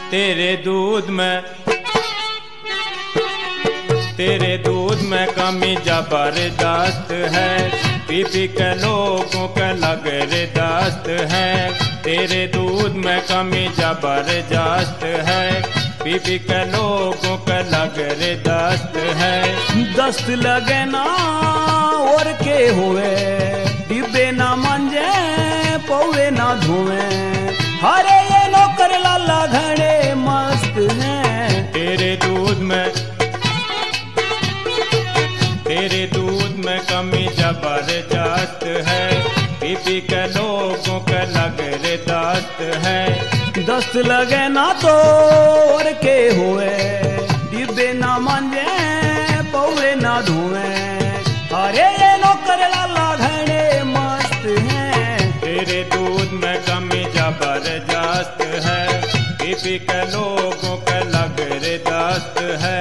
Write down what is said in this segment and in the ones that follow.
तेरे दूध में कमी जबरदस्त है, पी पी के लोगों के लगरदस्त है। तेरे दूध में कमी जबरदस्त है, पी पी के लोगों के लगरदस्त है। दस्त लगे ना और के हुए, डिब्बे ना मांजे पौवे ना धुए, हरे ये नौकर लाला घड़े मस्त हैं। तेरे दूध में कमी जबरदस्त है, पी पी के लोगों के लगरदस्त है। दस्त लगे ना तो और के हुए, डिब्बे ना मांजे पौवे ना धुए, अरे ये नौकर लाला घड़े मस्त हैं। तेरे दूध में कमी जबरदस्त है, पी पी के लोगों के लगरदस्त है।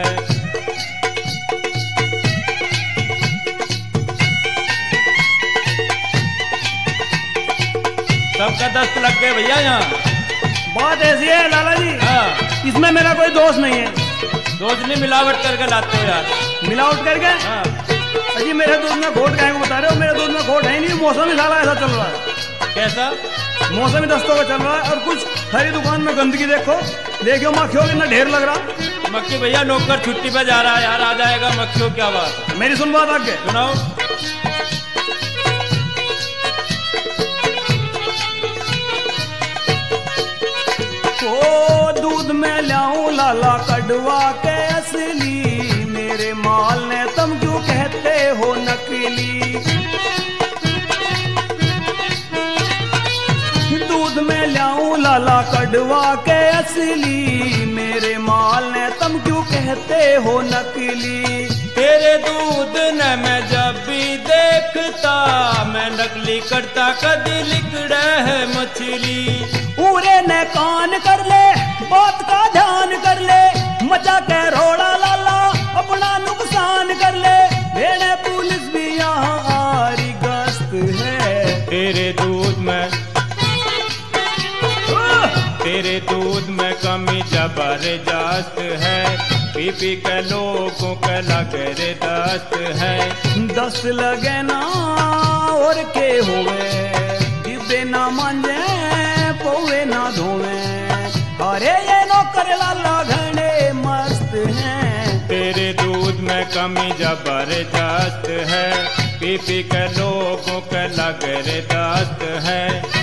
सबका दस्त लग गए भैया यहाँ। बात ऐसी है लाला जी, हाँ। इसमें मेरा कोई दोष नहीं है। दोष नहीं, मिलावट करके लाते हो यार। मिलावट करके? हाँ। अजी मेरे दूध में खोट काहे को बता रहे हो? मेरे दूध में खोट है नहीं, मौसम ही साला ऐसा चल रहा है। कैसा? मौसम ही दस्तों का चल रहा है। और कुछ हरी दुकान में गंदगी देखो मक्खियों का इतना ढेर लग रहा। मक्खी भैया नौकर छुट्टी पे जा रहा है यार, आ जाएगा मक्खियों, क्या बात। मेरी सुन बात आगे सुनाओ। दूध में लाऊं लाला कड़वा के असली, मेरे माल ने तुम क्यों कहते हो नकली। दूध में लाऊं लाला कड़वा के असली, मेरे माल ने तुम क्यों कहते हो नकली। तेरे दूध ने मैं जब भी देखता, मैं नकली करता कदी लिकड़े है मछली। पूरे ने कान कर ले, बात का ध्यान कर ले, मचा के रोड़ा लाला अपना नुकसान कर ले। भेड़े पुलिस भी यहाँ आरी गश्त है। तेरे दूध में कमी जबरदस्त है, पी पी के लोगों के लगरदस्त है। दस्त लगे ना और के हुए, डिब्बे ना मांजे पौवे ना धोवे, अरे ये नौकर लाला घड़े मस्त हैं। तेरे दूध में कमी जबरदस्त है, पी पी के लोगों के लगरदस्त है।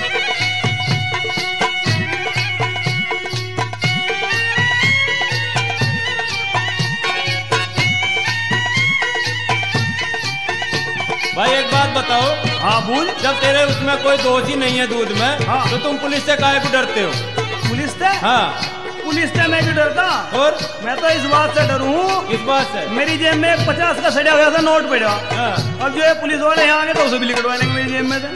भाई एक बात बताओ। हाँ बोल। जब तेरे उसमें कोई दोष ही नहीं है दूध में, हाँ। तो तुम पुलिस से काहे को डरते हो? पुलिस से? हाँ। पुलिस से मैं क्यों डरता? और मैं तो इस बात से डरूं, किस बात से? मेरी जेब में 50 का सड़ा हुआ था नोट पड़ा। हाँ। अब जो है पुलिस वाले यहाँ आगे तो उसे भी लिखवा लेंगे मेरी जेब में से।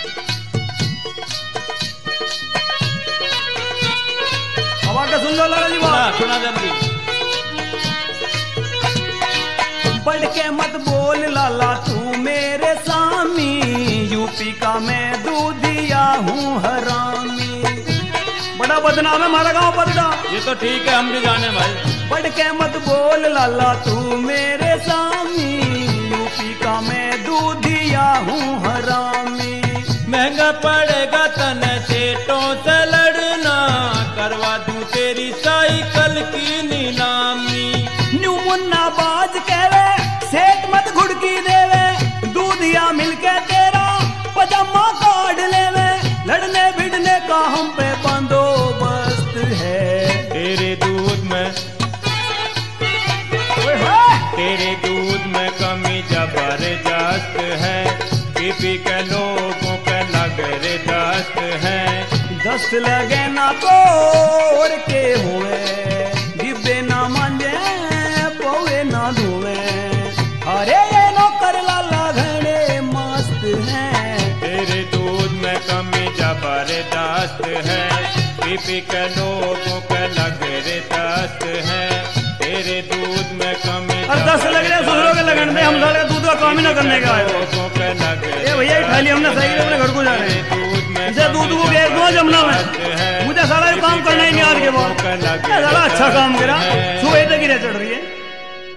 अब आके सुन लो लाला जी बात। सुना जल्दी। बढ़ के मत बोल लाला तू मेरे सामी, यूपी का मैं दूधिया हूँ हरामी। बड़ा बदनाम है हमारा गाँव बदला। ये तो ठीक है, हम भी जाने भाई। बढ़ के मत बोल लाला तू मेरे सामी, यूपी का मैं दूधिया हूँ हरामी। महंगा पड़ेगा तने सेठों से लड़ना, करवा दूं तेरी साइकिल की नीलामी। न्यू मुन्ना बाज कहवे, सेठ मत घुड़की देवे, दूधिया मिलके तेरा पजामा काट लेवे। लड़ने भिड़ने का हम पे बंदोबस्त है। तेरे दूध में कमी जबरदस्त है, पी पी के लोगों के लगरदस्त है। दस्त लगे ना तो और के हुए, डिब्बे ना मांजे पौवे ना धुए, अरे ये नौकर लाला घड़े मस्त हैं। तेरे दूध में कमी जबरदस्त है, पी पी के लोगों के लगरदस्त है। तेरे दूध में कमी। और 10 लग रहे ससुरों के लगन में हम सारे दूध का काम ही ना करने का है। ये भैया ही थाली हमने सही अपने घर को जा रहे हैं। दूध को बेच दो जमुना में, मुझे सारा काम करना ही नहीं आ रहा। बहुत अच्छा काम करा, सुबह तक गिरे चढ़ रही है।